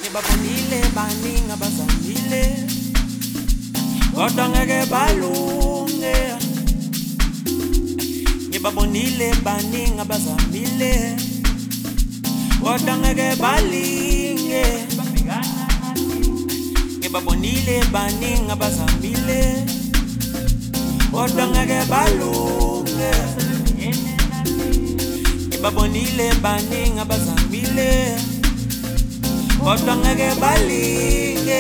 ngibabonile baningi abazamile kodwa ngeke balunge. Ngibabonile baningi abazamile kodwa ngeke balinge. Ngibabonile baningi abazamile kodwa ngeke balunge. Ngibabonile baningi abazamile kodwa ngeke balinge.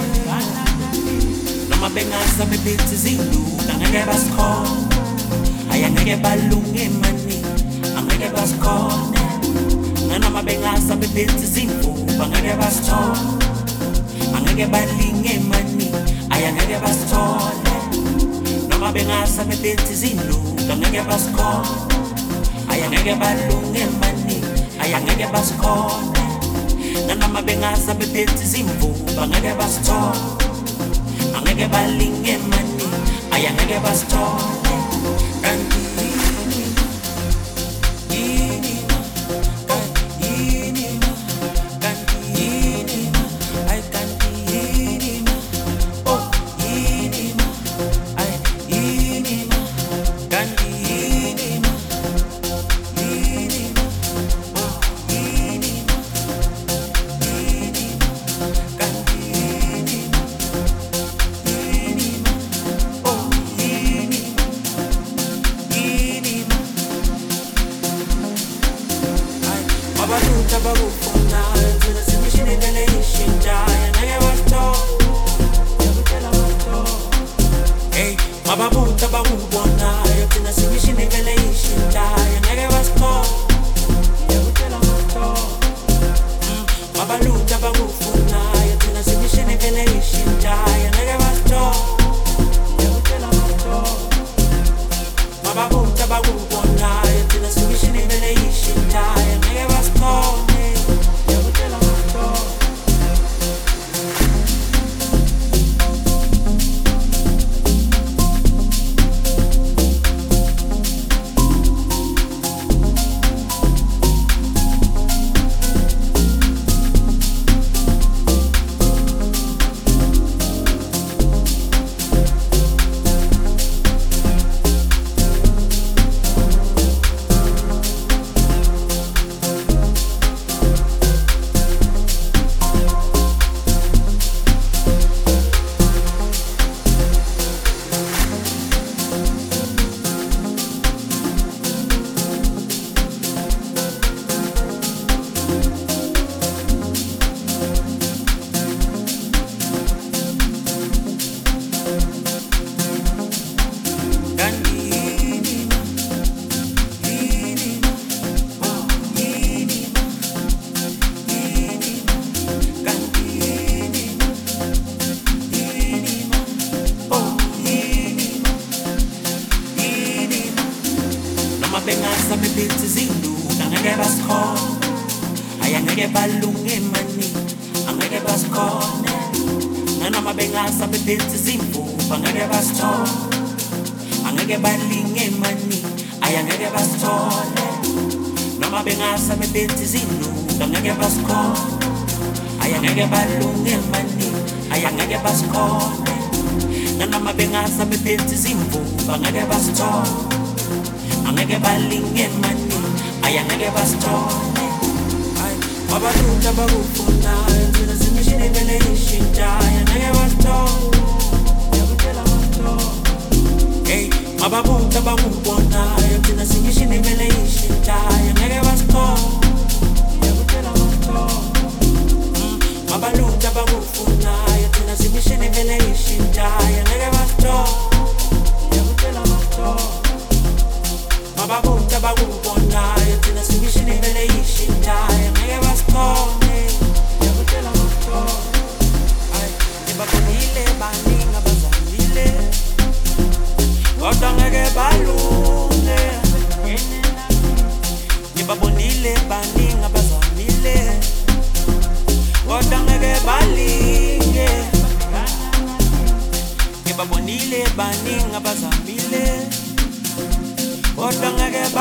Noma bengaza bebethi zinduka ngeke basikhona. Aya ngeke balunge mani, angeke basikhona. Noma bengaza bebethi zinduka ngeke basithole. Angeke balinge mani, aya ngeke basithole. Noma bengaza bebethi zinduka ngeke basikhona. Aya ngeke balunge mani, aya ngeke basikhona. Noma bengaza bebethi zimvuba ngeke basithole. Angeke balinge mani, aya ngeke basithole.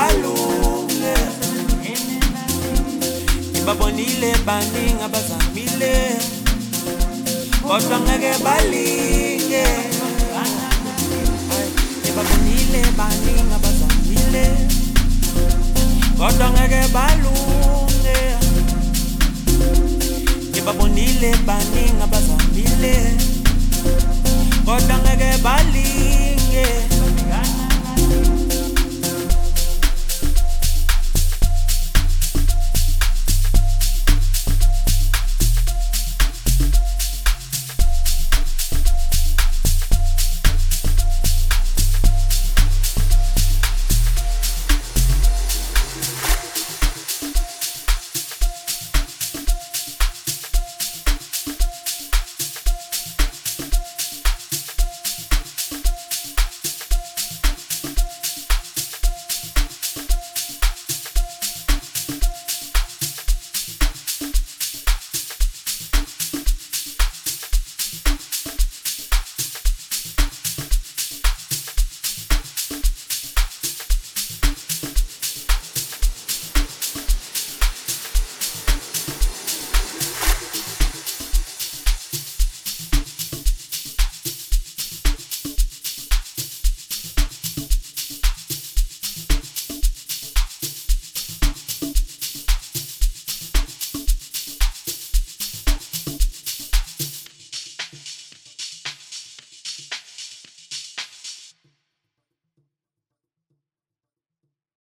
Babonile baningi abazamile bazamile kodwa ngeke balinge ngibabonile baningi abazamile kodwa ngeke balunge ngibabonile baningi